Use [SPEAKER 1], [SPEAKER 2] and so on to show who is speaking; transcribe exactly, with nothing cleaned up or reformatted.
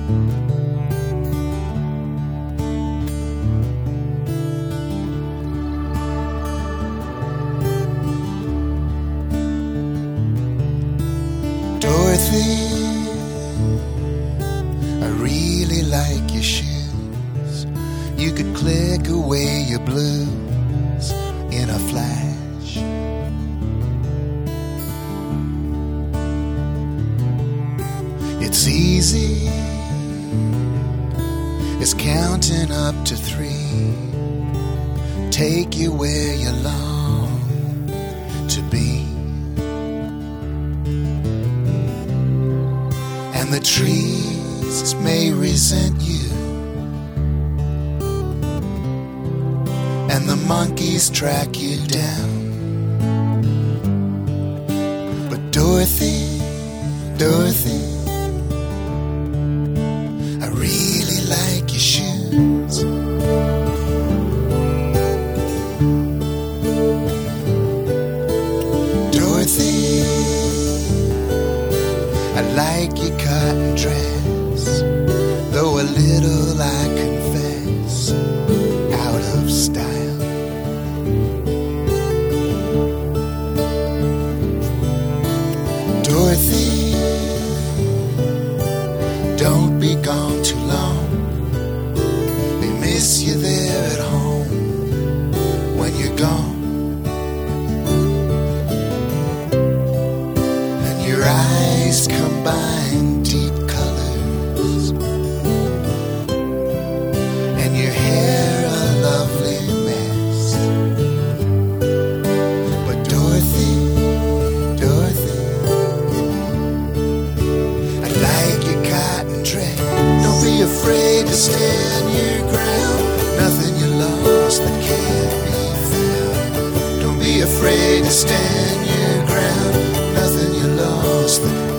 [SPEAKER 1] Dorothy, I really like your shoes. You could click away your blues in a flash. It's easy as counting up to three. Take you where you long to be. And the trees may resent you, and the monkeys track you down. But Dorothy, Dorothy, I really like your shoes. Dorothy, I like your cotton dress, though a little, I confess, out of style. Dorothy, don't be gone too long. They miss you there at home when you're gone. And your eyes combine deep colors, and your hair a lovely mess. But Dorothy, Dorothy, I like your cotton dress. Don't be afraid to stand your ground. Nothing you lost that can't be found. Don't be afraid to stand your ground. Nothing you lost that